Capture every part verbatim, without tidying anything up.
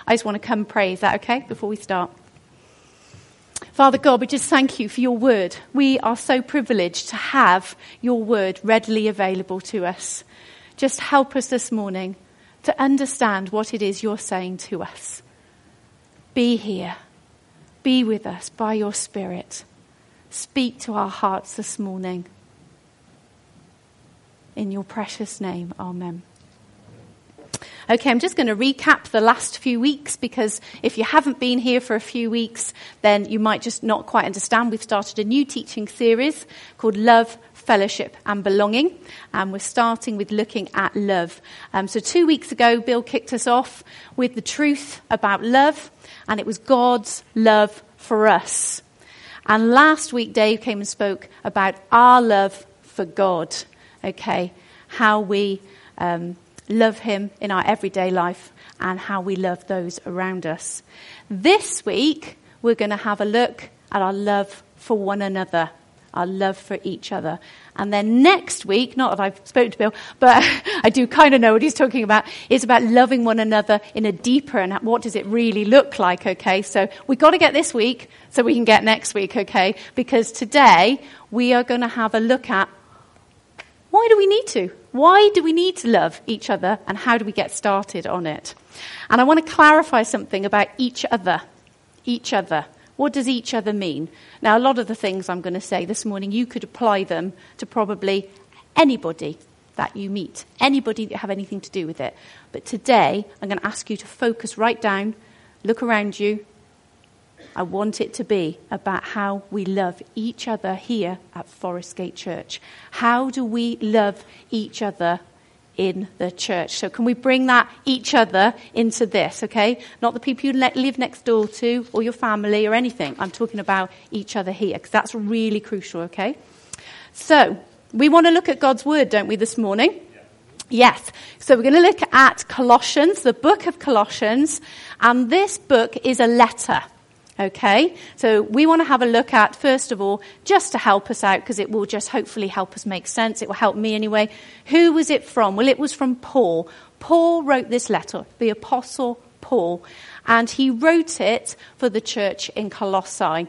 I just want to come pray. Is that okay before we start? Father God, we just thank you for your word. We are so privileged to have your word readily available to us. Just help us this morning to understand what it is you're saying to us. Be here. Be with us by your Spirit. Speak to our hearts this morning. In your precious name, amen. Okay, I'm just going to recap the last few weeks, because if you haven't been here for a few weeks, then you might just not quite understand. We've started a new teaching series called Love, Fellowship and Belonging, and we're starting with looking at love. Um, so two weeks ago, Bill kicked us off with the truth about love, and it was God's love for us. And last week, Dave came and spoke about our love for God, okay, how we um, love him in our everyday life and how we love those around us. This week, we're going to have a look at our love for one another, our love for each other. And then next week, not that I've spoken to Bill, but I do kind of know what he's talking about, is about loving one another in a deeper, and what does it really look like, okay? So we've got to get this week so we can get next week, okay? Because today we are going to have a look at why do we need to? Why do we need to love each other, and how do we get started on it? And I want to clarify something about each other. Each other. What does each other mean? Now, a lot of the things I'm going to say this morning, you could apply them to probably anybody that you meet, anybody that have anything to do with it. But today, I'm going to ask you to focus right down, look around you. I want it to be about how we love each other here at Forest Gate Church. How do we love each other in the church? So can we bring that each other into this, okay? Not the people you live next door to or your family or anything. I'm talking about each other here, because that's really crucial, okay? So we want to look at God's word, don't we, this morning? Yes. So we're going to look at Colossians, the book of Colossians, and this book is a letter. Okay, so we want to have a look at, first of all, just to help us out, because it will just hopefully help us make sense. It will help me anyway. Who was it from? Well, it was from Paul. Paul wrote this letter, the Apostle Paul, and he wrote it for the church in Colossae.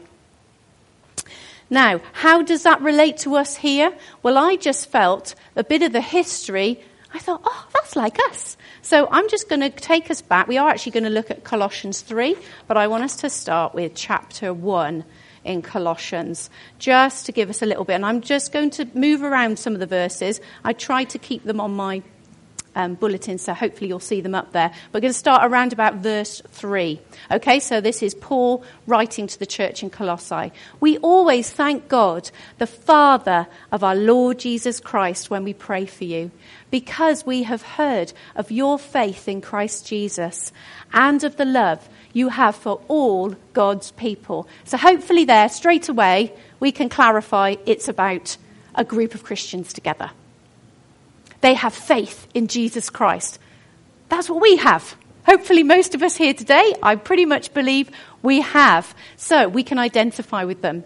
Now, how does that relate to us here? Well, I just felt a bit of the history. I thought, oh, that's like us. So I'm just going to take us back. We are actually going to look at Colossians three, but I want us to start with chapter one in Colossians, just to give us a little bit. And I'm just going to move around some of the verses. I tried to keep them on my um, bulletin, so hopefully you'll see them up there. We're going to start around about verse three. Okay, so this is Paul writing to the church in Colossae. We always thank God, the Father of our Lord Jesus Christ, when we pray for you, because we have heard of your faith in Christ Jesus and of the love you have for all God's people. So hopefully there, straight away, we can clarify it's about a group of Christians together. They have faith in Jesus Christ. That's what we have. Hopefully most of us here today, I pretty much believe we have. So we can identify with them.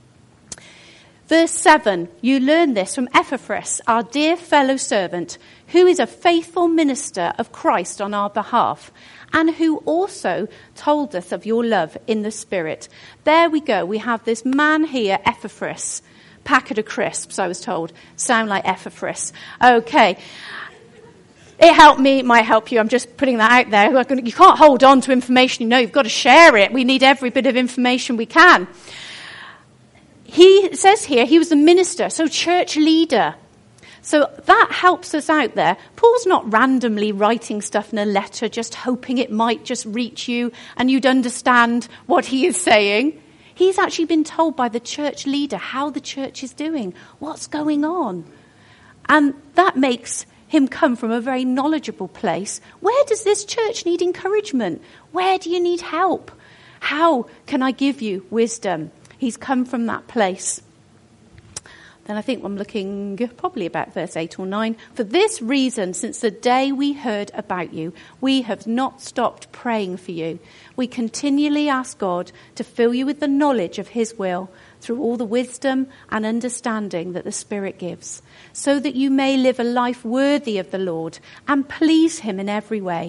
Verse seven, you learn this from Epaphras, our dear fellow servant, who is a faithful minister of Christ on our behalf, and who also told us of your love in the Spirit. There we go. We have this man here, Epaphras. Packet of crisps, I was told. Sound like Epaphras. Okay. It helped me, it might help you. I'm just putting that out there. You can't hold on to information you know. You've got to share it. We need every bit of information we can. He says here he was a minister, so church leader. So that helps us out there. Paul's not randomly writing stuff in a letter, just hoping it might just reach you and you'd understand what he is saying. He's actually been told by the church leader how the church is doing, what's going on. And that makes him come from a very knowledgeable place. Where does this church need encouragement? Where do you need help? How can I give you wisdom? He's come from that place. Then I think I'm looking probably about verse eight or nine. For this reason, since the day we heard about you, we have not stopped praying for you. We continually ask God to fill you with the knowledge of his will through all the wisdom and understanding that the Spirit gives, so that you may live a life worthy of the Lord and please him in every way,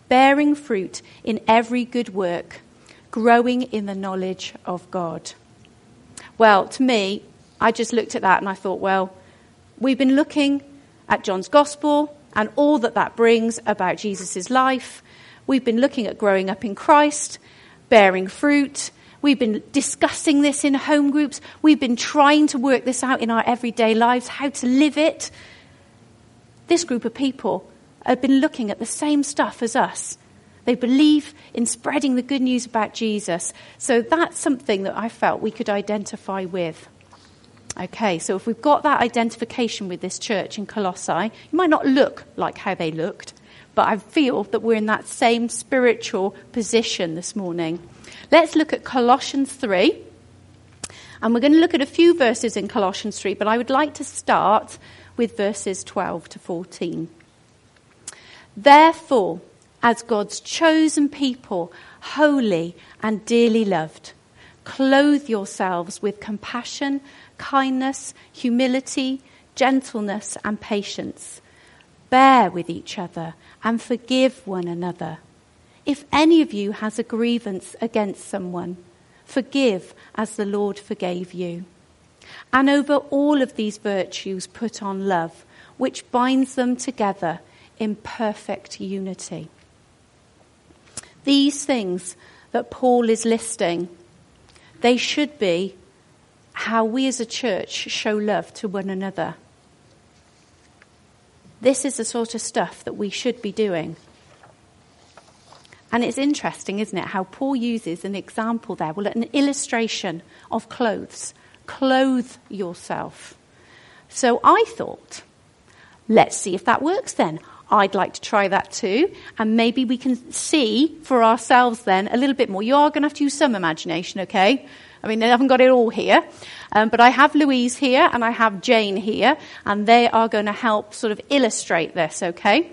bearing fruit in every good work, growing in the knowledge of God. Well, to me, I just looked at that and I thought, well, we've been looking at John's Gospel and all that that brings about Jesus' life. We've been looking at growing up in Christ, bearing fruit. We've been discussing this in home groups. We've been trying to work this out in our everyday lives, how to live it. This group of people have been looking at the same stuff as us. They believe in spreading the good news about Jesus. So that's something that I felt we could identify with. Okay, so if we've got that identification with this church in Colossae, it might not look like how they looked, but I feel that we're in that same spiritual position this morning. Let's look at Colossians three. And we're going to look at a few verses in Colossians three, but I would like to start with verses twelve to fourteen. Therefore, as God's chosen people, holy and dearly loved, clothe yourselves with compassion, kindness, humility, gentleness, and patience. Bear with each other and forgive one another. If any of you has a grievance against someone, forgive as the Lord forgave you. And over all of these virtues put on love, which binds them together in perfect unity. These things that Paul is listing, they should be how we as a church show love to one another. This is the sort of stuff that we should be doing. And it's interesting, isn't it, how Paul uses an example there, well, an illustration of clothes. Clothe yourself. So I thought, let's see if that works then. I'd like to try that too. And maybe we can see for ourselves then a little bit more. You are going to have to use some imagination, okay? I mean, I haven't got it all here. Um, but I have Louise here and I have Jane here. And they are going to help sort of illustrate this, okay?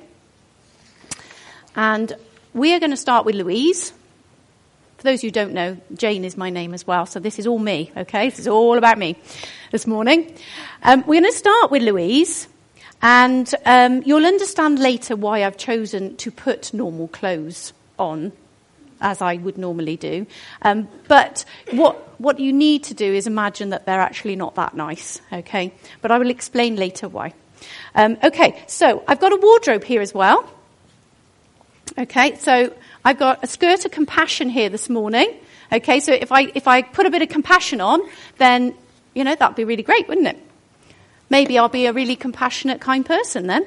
And we are going to start with Louise. For those who don't know, Jane is my name as well. So this is all me, okay? This is all about me this morning. Um, we're going to start with Louise. And um, you'll understand later why I've chosen to put normal clothes on, as I would normally do. Um, but what what you need to do is imagine that they're actually not that nice, okay? But I will explain later why. Um, okay, so I've got a wardrobe here as well. Okay, so I've got a skirt of compassion here this morning. Okay, so if I if I put a bit of compassion on, then, you know, that'd be really great, wouldn't it? Maybe I'll be a really compassionate, kind person then.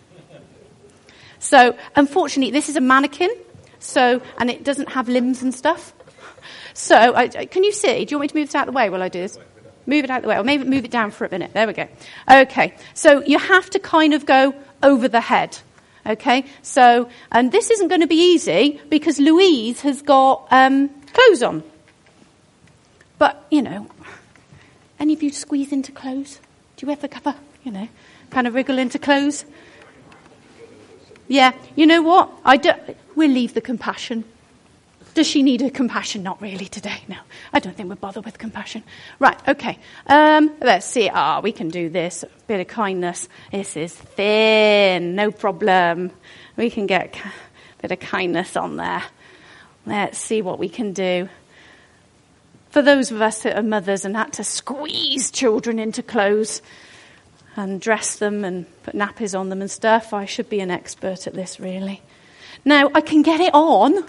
So, unfortunately, this is a mannequin, so and it doesn't have limbs and stuff. So, I, can you see? Do you want me to move it out of the way while I do this? Move it out of the way, or maybe move it down for a minute. There we go. Okay, so you have to kind of go over the head. Okay, so, and this isn't going to be easy because Louise has got um, clothes on. But, you know, any of you squeeze into clothes? Do you ever cover, you know, kind of wriggle into clothes? Yeah, you know what? I do, we'll leave the compassion. Does she need a compassion? Not really today, no. I don't think we'll bother with compassion. Right, okay. Um, let's see. Ah, oh, we can do this. A bit of kindness. This is thin, no problem. We can get a bit of kindness on there. Let's see what we can do. For those of us that are mothers and had to squeeze children into clothes and dress them and put nappies on them and stuff, I should be an expert at this, really. Now, I can get it on,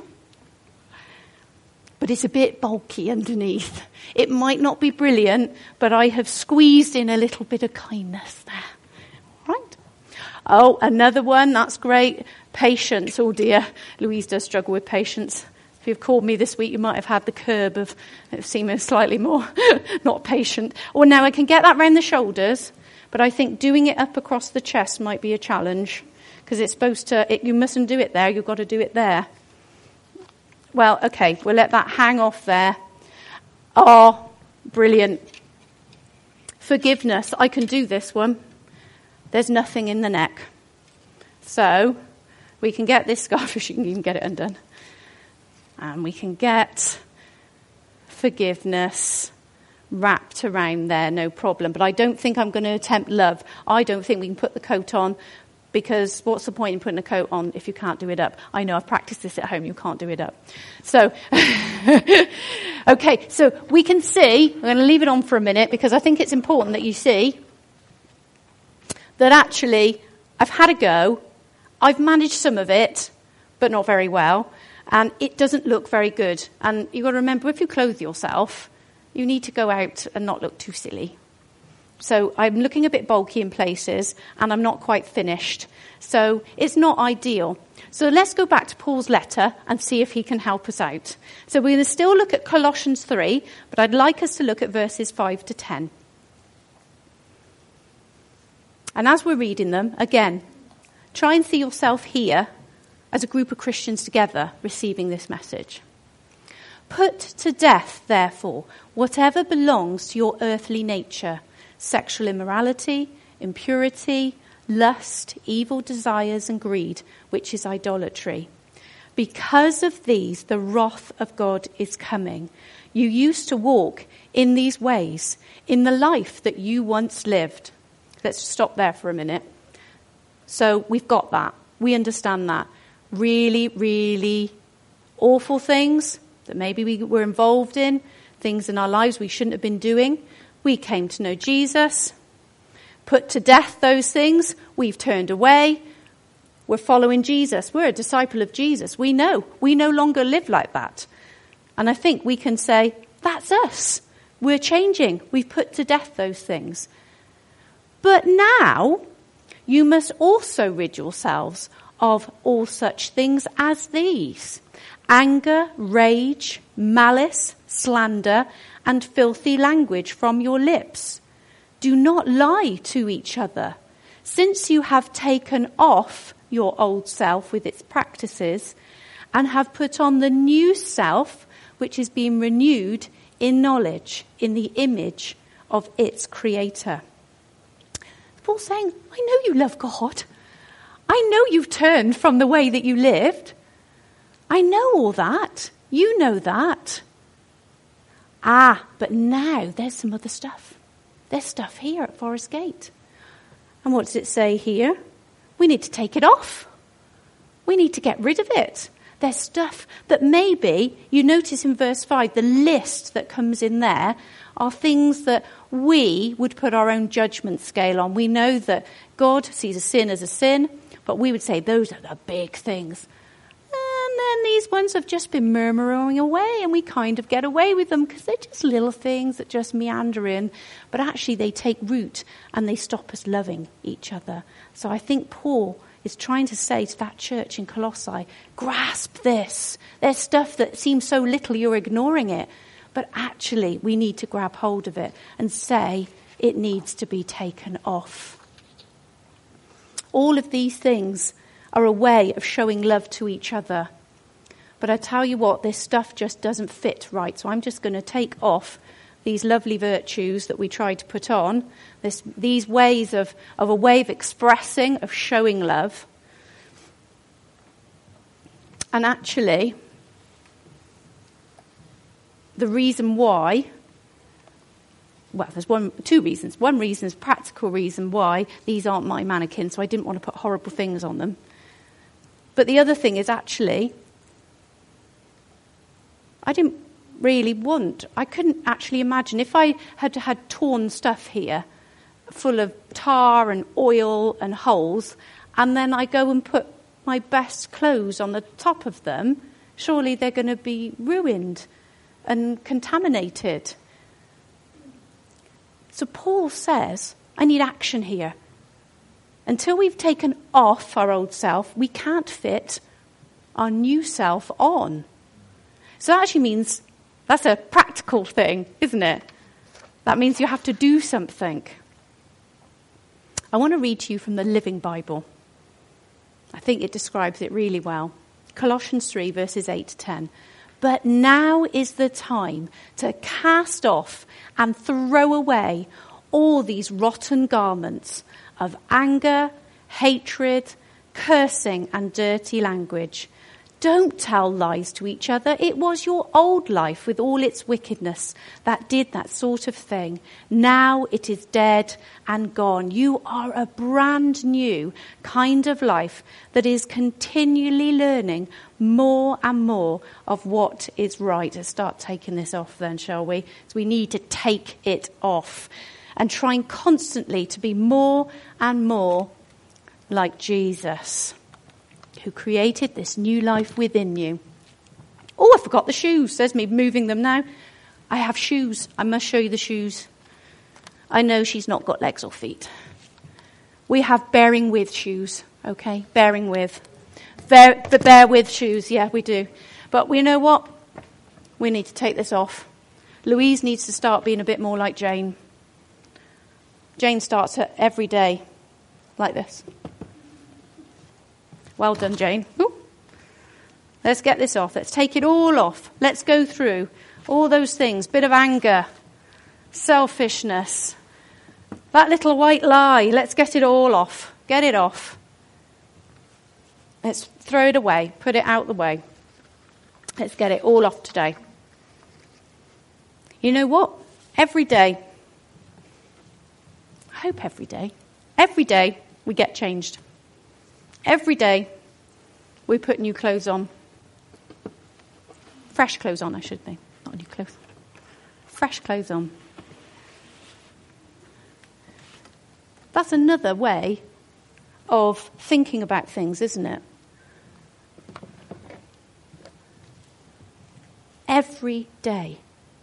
but it's a bit bulky underneath. It might not be brilliant, but I have squeezed in a little bit of kindness there. Right? Oh, another one. That's great. Patience. Oh, dear. Louise does struggle with patience. If you've called me this week, you might have had the curb of seeming slightly more not patient. Or now I can get that round the shoulders, but I think doing it up across the chest might be a challenge because it's supposed to, it, you mustn't do it there, you've got to do it there. Well, okay, we'll let that hang off there. Oh, brilliant. Forgiveness. I can do this one. There's nothing in the neck. So we can get this scarf, if you can even get it undone. And we can get forgiveness wrapped around there, no problem. But I don't think I'm going to attempt love. I don't think we can put the coat on Because what's the point in putting a coat on if you can't do it up? I know, I've practiced this at home, you can't do it up. So, okay, so we can see, I'm going to leave it on for a minute because I think it's important that you see that actually I've had a go, I've managed some of it, but not very well, and it doesn't look very good. And you've got to remember, if you clothe yourself, you need to go out and not look too silly. So I'm looking a bit bulky in places, and I'm not quite finished. So it's not ideal. So let's go back to Paul's letter and see if he can help us out. So we're going to still look at Colossians three, but I'd like us to look at verses five to ten. And as we're reading them, again, try and see yourself here as a group of Christians together receiving this message. Put to death, therefore, whatever belongs to your earthly nature: sexual immorality, impurity, lust, evil desires, and greed, which is idolatry. Because of these, the wrath of God is coming. You used to walk in these ways, in the life that you once lived. Let's stop there for a minute. So we've got that. We understand that. Really, really awful things that maybe we were involved in, things in our lives we shouldn't have been doing. We came to know Jesus, put to death those things. We've turned away. We're following Jesus. We're a disciple of Jesus. We know. We no longer live like that. And I think we can say, that's us. We're changing. We've put to death those things. But now you must also rid yourselves of all such things as these: anger, rage, malice, slander, and filthy language from your lips. Do not lie to each other, since you have taken off your old self with its practices and have put on the new self, which is being renewed in knowledge, in the image of its creator. Paul's saying, I know you love God. I know you've turned from the way that you lived. I know all that. You know that. Ah, but now there's some other stuff. There's stuff here at Forest Gate. And what does it say here? We need to take it off. We need to get rid of it. There's stuff that maybe, you notice in verse five, the list that comes in there are things that we would put our own judgment scale on. We know that God sees a sin as a sin, but we would say those are the big things. And then these ones have just been murmuring away, and we kind of get away with them because they're just little things that just meander in. But actually they take root and they stop us loving each other. So I think Paul is trying to say to that church in Colossae, grasp this. There's stuff that seems so little you're ignoring it. But actually we need to grab hold of it and say it needs to be taken off. All of these things are a way of showing love to each other. But I tell you what, this stuff just doesn't fit right. So I'm just going to take off these lovely virtues that we try to put on, this, these ways of, of a way of expressing, of showing love. And actually, the reason why, well, there's one, two reasons. One reason is practical reason why these aren't my mannequins, so I didn't want to put horrible things on them. But the other thing is actually, I didn't really want, I couldn't actually imagine if I had had torn stuff here full of tar and oil and holes, and then I go and put my best clothes on the top of them, surely they're going to be ruined and contaminated. So Paul says, I need action here. Until we've taken off our old self, we can't fit our new self on. So that actually means that's a practical thing, isn't it? That means you have to do something. I want to read to you from the Living Bible. I think it describes it really well. Colossians three, verses eight to ten. But now is the time to cast off and throw away all these rotten garments of anger, hatred, cursing, and dirty language. Don't tell lies to each other. It was your old life with all its wickedness that did that sort of thing. Now it is dead and gone. You are a brand new kind of life that is continually learning more and more of what is right. Let's start taking this off then, shall we? So we need to take it off and trying constantly to be more and more like Jesus, who created this new life within you. Oh, I forgot the shoes. There's me moving them now. I have shoes. I must show you the shoes. I know she's not got legs or feet. We have bearing with shoes, okay? Bearing with. Bear, the bear with shoes, yeah, we do. But you know what? We need to take this off. Louise needs to start being a bit more like Jane. Jane starts her every day like this. Well done, Jane. Ooh. Let's get this off. Let's take it all off. Let's go through all those things. Bit of anger, selfishness, that little white lie. Let's get it all off. Get it off. Let's throw it away. Put it out the way. Let's get it all off today. You know what? Every day, I hope every day, every day we get changed. Every day we put new clothes on. Fresh clothes on, I should say. Not new clothes. Fresh clothes on. That's another way of thinking about things, isn't it? Every day,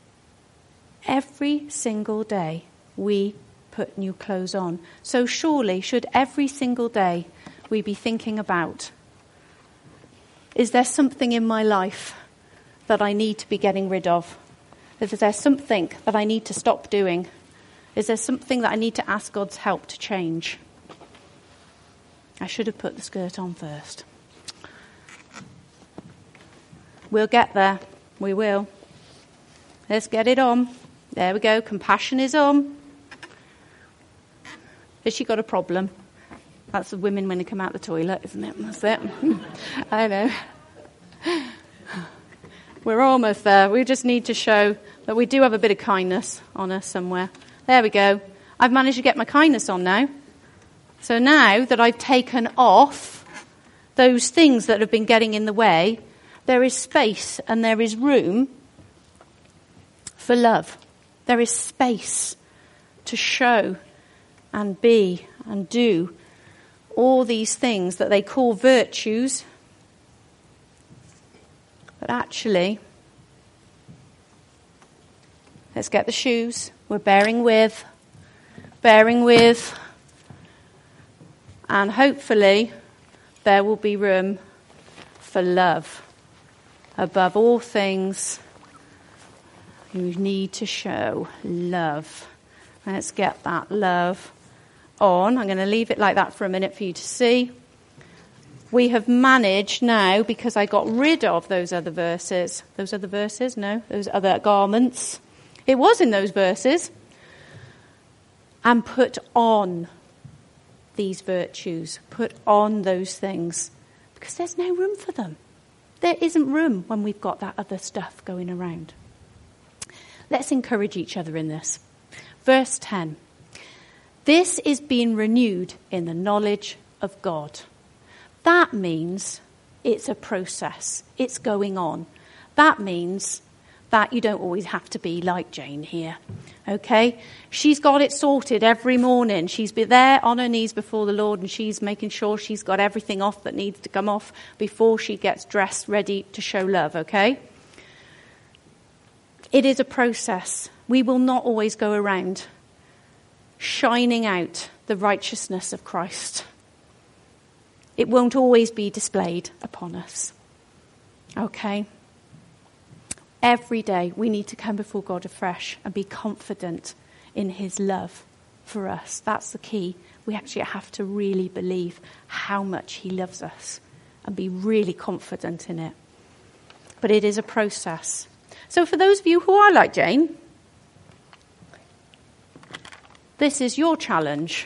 every single day, we put new clothes on. So surely, should every single day we be thinking about, is there something in my life that I need to be getting rid of? Is there something that I need to stop doing? Is there something that I need to ask God's help to change? I should have put the skirt on first. We'll get there. We will. Let's get it on. There we go. Compassion is on. Has she got a problem? That's the women when they come out the toilet, isn't it? That's it. I know. We're almost there. We just need to show that we do have a bit of kindness on us somewhere. There we go. I've managed to get my kindness on now. So now that I've taken off those things that have been getting in the way, there is space and there is room for love. There is space to show and be and do all these things that they call virtues. But actually, let's get the shoes. We're bearing with, bearing with, and hopefully there will be room for love. Above all things, you need to show love. Let's get that love on. I'm going to leave it like that for a minute for you to see. We have managed now, because I got rid of those other verses. Those other verses? No, those other garments. It was in those verses. And put on these virtues. Put on those things. Because there's no room for them. There isn't room when we've got that other stuff going around. Let's encourage each other in this. Verse ten. This is being renewed in the knowledge of God. That means it's a process. It's going on. That means that you don't always have to be like Jane here. Okay? She's got it sorted every morning. She's been there on her knees before the Lord, and she's making sure she's got everything off that needs to come off before she gets dressed, ready to show love. Okay? It is a process. We will not always go around shining out the righteousness of Christ. It won't always be displayed upon us. Okay? Every day we need to come before God afresh and be confident in his love for us. That's the key. We actually have to really believe how much he loves us and be really confident in it. But it is a process. So for those of you who are like Jane, this is your challenge.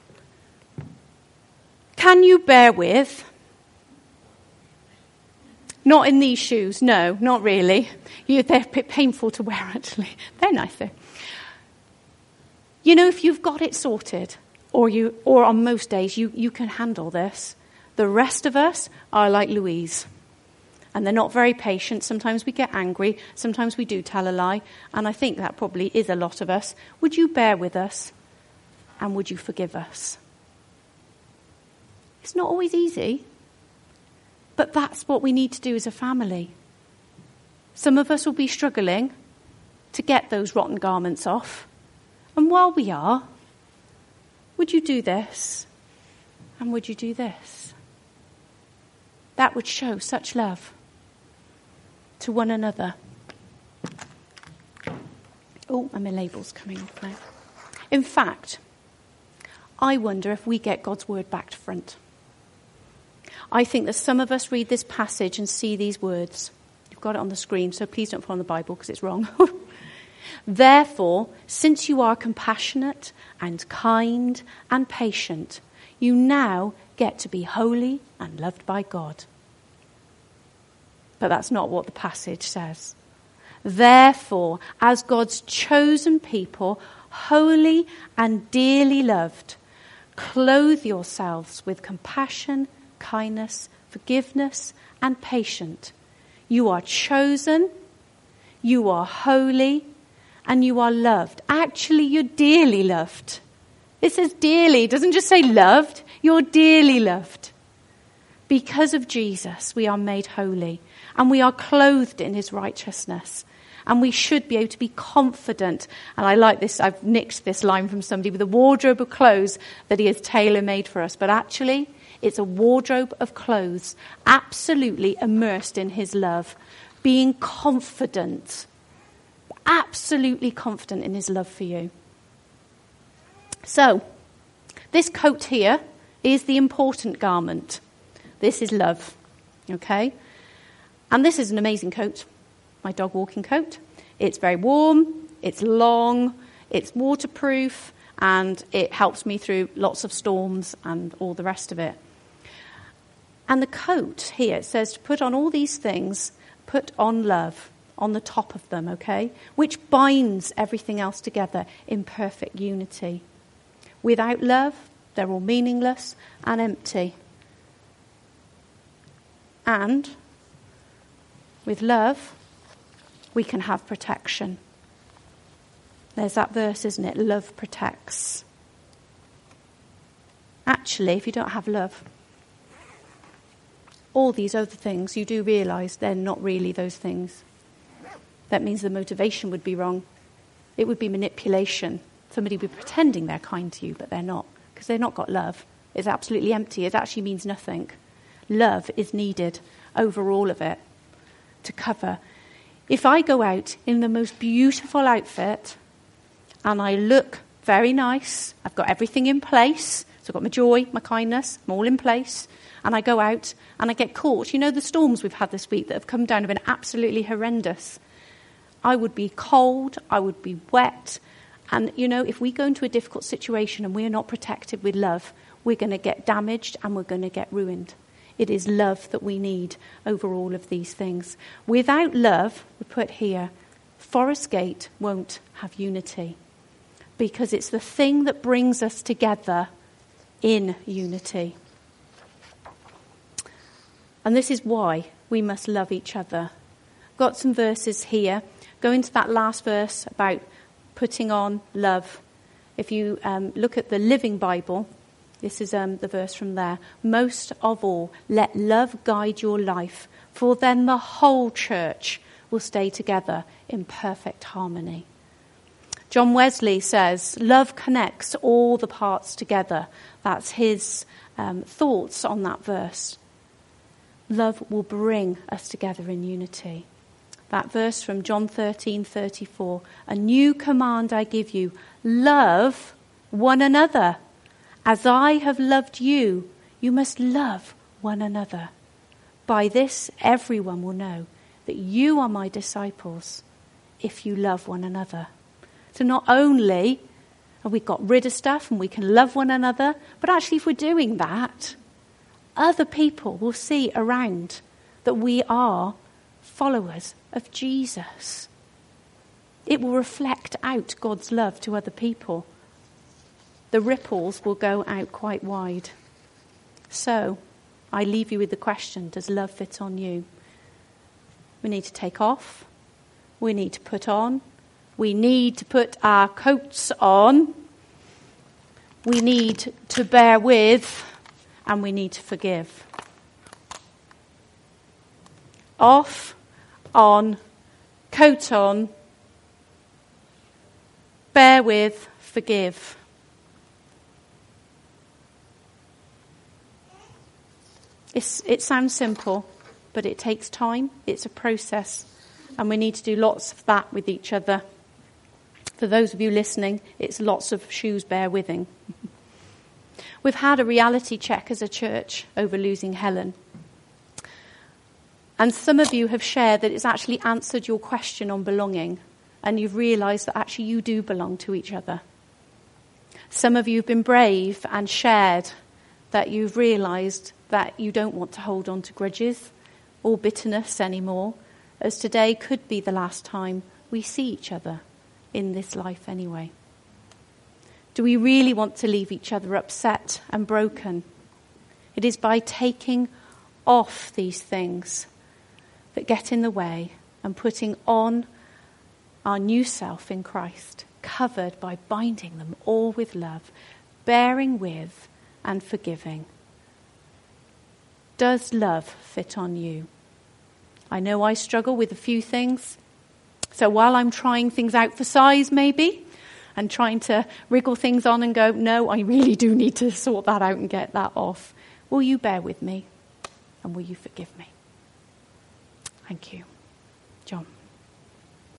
Can you bear with? Not in these shoes. No, not really. You, they're a bit painful to wear, actually. They're nice, though. You know, if you've got it sorted, or you, or on most days, you, you can handle this. The rest of us are like Louise. And they're not very patient. Sometimes we get angry. Sometimes we do tell a lie. And I think that probably is a lot of us. Would you bear with us? And would you forgive us? It's not always easy. But that's what we need to do as a family. Some of us will be struggling to get those rotten garments off. And while we are, would you do this? And would you do this? That would show such love to one another. Oh, and my label's coming off now. In fact, I wonder if we get God's word back to front. I think that some of us read this passage and see these words. You've got it on the screen, so please don't follow the Bible because it's wrong. Therefore, since you are compassionate and kind and patient, you now get to be holy and loved by God. But that's not what the passage says. Therefore, as God's chosen people, holy and dearly loved, clothe yourselves with compassion, kindness, forgiveness, and patience. You are chosen, you are holy, and you are loved. Actually, you're dearly loved. It says dearly, it doesn't just say loved, you're dearly loved. Because of Jesus, we are made holy, and we are clothed in his righteousness. And we should be able to be confident. And I like this, I've nicked this line from somebody, with a wardrobe of clothes that he has tailor-made for us. But actually, it's a wardrobe of clothes, absolutely immersed in his love, being confident, absolutely confident in his love for you. So, this coat here is the important garment. This is love, okay? And this is an amazing coat, my dog walking coat. It's very warm, it's long, it's waterproof, and it helps me through lots of storms and all the rest of it. And the coat here, it says to put on all these things, put on love on the top of them, okay? Which binds everything else together in perfect unity. Without love, they're all meaningless and empty. And with love, we can have protection. There's that verse, isn't it? Love protects. Actually, if you don't have love, all these other things, you do realise they're not really those things. That means the motivation would be wrong. It would be manipulation. Somebody would be pretending they're kind to you, but they're not, because they've not got love. It's absolutely empty. It actually means nothing. Love is needed over all of it to cover. If I go out in the most beautiful outfit and I look very nice, I've got everything in place, so I've got my joy, my kindness, I'm all in place, and I go out and I get caught. You know the storms we've had this week that have come down have been absolutely horrendous. I would be cold, I would be wet, and you know, if we go into a difficult situation and we're not protected with love, we're going to get damaged and we're going to get ruined. It is love that we need over all of these things. Without love, we put here, Forest Gate won't have unity, because it's the thing that brings us together in unity. And this is why we must love each other. Got some verses here. Go into that last verse about putting on love. If you um, look at the Living Bible, this is um, the verse from there. Most of all, let love guide your life, for then the whole church will stay together in perfect harmony. John Wesley says, love connects all the parts together. That's his um, thoughts on that verse. Love will bring us together in unity. That verse from John thirteen thirty-four, a new command I give you, love one another. As I have loved you, you must love one another. By this, everyone will know that you are my disciples, if you love one another. So not only have we got rid of stuff and we can love one another, but actually if we're doing that, other people will see around that we are followers of Jesus. It will reflect out God's love to other people. The ripples will go out quite wide. So, I leave you with the question, does love fit on you? We need to take off. We need to put on. We need to put our coats on. We need to bear with. And we need to forgive. Off, on, coat on, bear with, forgive. It's, it sounds simple, but it takes time. It's a process. And we need to do lots of that with each other. For those of you listening, it's lots of shoes bear withing. We've had a reality check as a church over losing Helen. And some of you have shared that it's actually answered your question on belonging. And you've realised that actually you do belong to each other. Some of you have been brave and shared that you've realised that you don't want to hold on to grudges or bitterness anymore, as today could be the last time we see each other in this life anyway. Do we really want to leave each other upset and broken? It is by taking off these things that get in the way and putting on our new self in Christ, covered by binding them all with love, bearing with and forgiving. Does love fit on you? I know I struggle with a few things. So while I'm trying things out for size maybe, and trying to wriggle things on and go, no, I really do need to sort that out and get that off, will you bear with me? And will you forgive me? Thank you. John.